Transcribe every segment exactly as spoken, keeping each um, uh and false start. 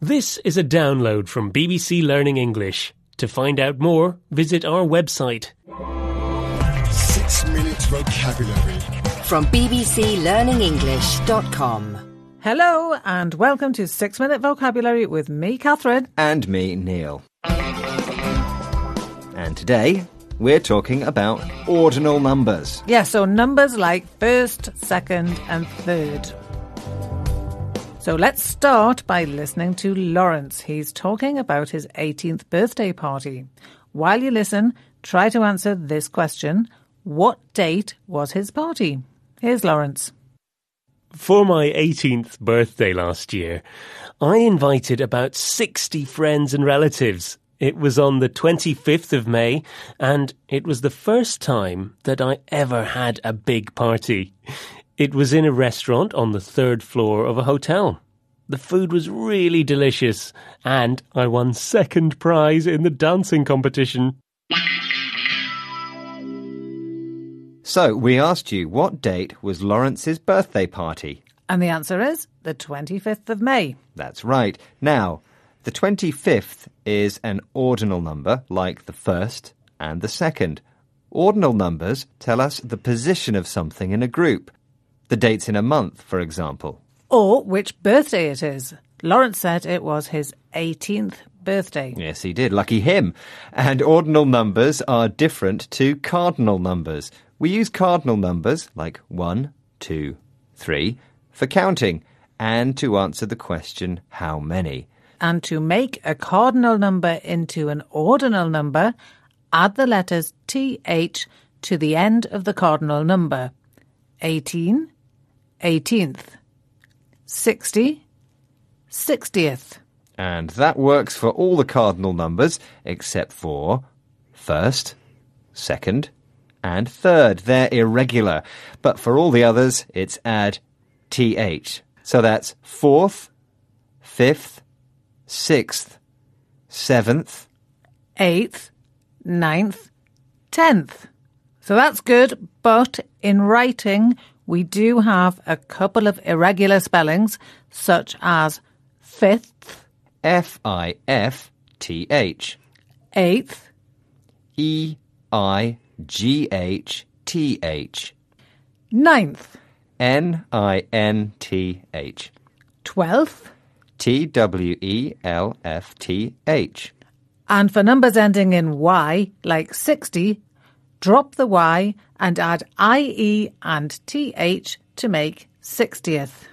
This is a download from B B C Learning English. To find out more, visit our website. Six Minute Vocabulary From b b c learning english dot com. Hello and welcome to Six Minute Vocabulary with me, Catherine. And me, Neil. And today, we're talking about ordinal numbers. Yeah, so numbers like first, second and third. So let's start by listening to Lawrence. He's talking about his eighteenth birthday party. While you listen, try to answer this question. What date was his party? Here's Lawrence. For my eighteenth birthday last year, I invited about sixty friends and relatives. It was on the twenty-fifth of May, and it was the first time that I ever had a big party. It was in a restaurant on the third floor of a hotel. The food was really delicious, and I won second prize in the dancing competition. So, we asked you, what date was Lawrence's birthday party? And the answer is the twenty-fifth of May. That's right. Now, the twenty-fifth is an ordinal number, like the first and the second. Ordinal numbers tell us the position of something in a group. The dates in a month, for example. Or which birthday it is. Lawrence said it was his eighteenth birthday. Yes, he did. Lucky him. And ordinal numbers are different to cardinal numbers. We use cardinal numbers, like one, two, three, for counting and to answer the question, how many? And to make a cardinal number into an ordinal number, add the letters T H to the end of the cardinal number. eighteen, eighteenth. sixty, sixtieth. And that works for all the cardinal numbers except for first, second, and third. They're irregular. But for all the others, it's add T H. So that's fourth, fifth, sixth, seventh, eighth, ninth, tenth. So that's good, but in writing we do have a couple of irregular spellings, such as fifth, F I F T H, eighth, E I G H T H, ninth, N I N T H, twelfth, T W E L F T H. And for numbers ending in Y, like sixty, drop the Y and add I E and T H to make sixtieth.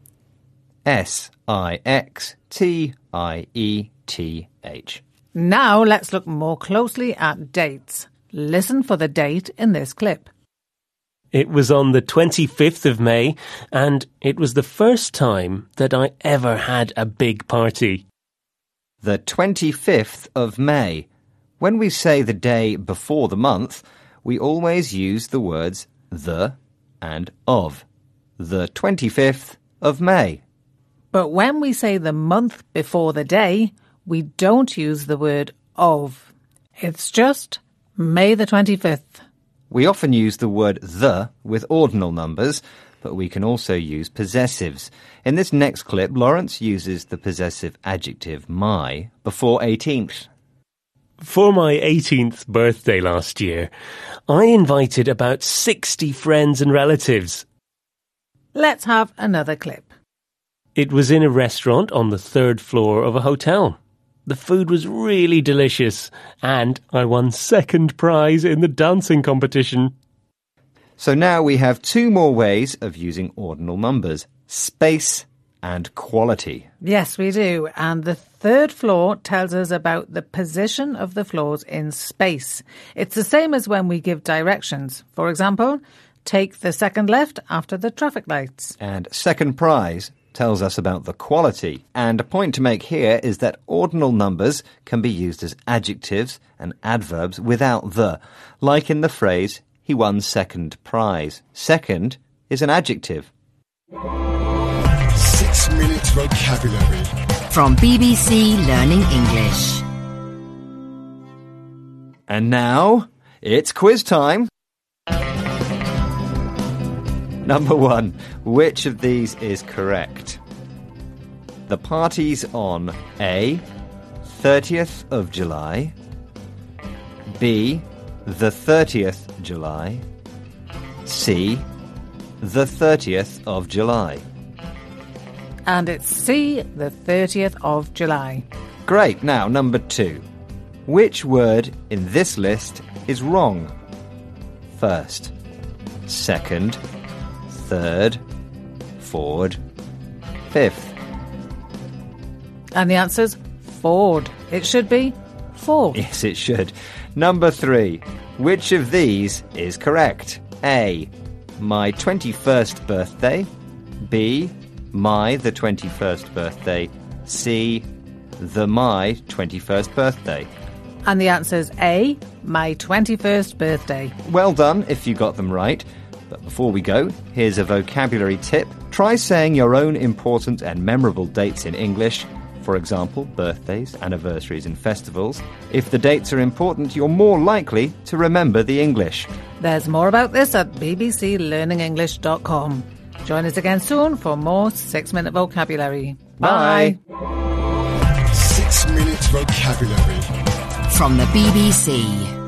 S I X T I E T H. Now let's look more closely at dates. Listen for the date in this clip. It was on the twenty-fifth of May, and it was the first time that I ever had a big party. The twenty-fifth of May. When we say the day before the month, we always use the words the and of. The twenty-fifth of May. But when we say the month before the day, we don't use the word of. It's just May the twenty-fifth. We often use the word the with ordinal numbers, but we can also use possessives. In this next clip, Lawrence uses the possessive adjective my before eighteenth. For my eighteenth birthday last year, I invited about sixty friends and relatives. Let's have another clip. It was in a restaurant on the third floor of a hotel. The food was really delicious, and I won second prize in the dancing competition. So now we have two more ways of using ordinal numbers, space and quality. Yes, we do. And the third floor tells us about the position of the floors in space. It's the same as when we give directions. For example, take the second left after the traffic lights. And second prize tells us about the quality. And a point to make here is that ordinal numbers can be used as adjectives and adverbs without the, like in the phrase, he won second prize. Second is an adjective. Six Minute Vocabulary From B B C Learning English. And now, it's quiz time. Number one, which of these is correct? The party's on A, thirtieth of July, B, the thirtieth of July, C, the thirtieth of July. And it's C, the thirtieth of July. Great. Now, number two. Which word in this list is wrong? First, second, third, fourth, fifth. And the answer's Ford. It should be fourth. Yes, it should. Number three. Which of these is correct? A, my twenty-first birthday. B, my the twenty-first birthday. C, the my twenty-first birthday. And the answer's A, my twenty-first birthday. Well done if you got them right. But before we go, here's a vocabulary tip. Try saying your own important and memorable dates in English. For example, birthdays, anniversaries and festivals. If the dates are important, you're more likely to remember the English. There's more about this at b b c learning english dot com. Join us again soon for more six-minute vocabulary. Bye. Six minutes vocabulary. From the B B C.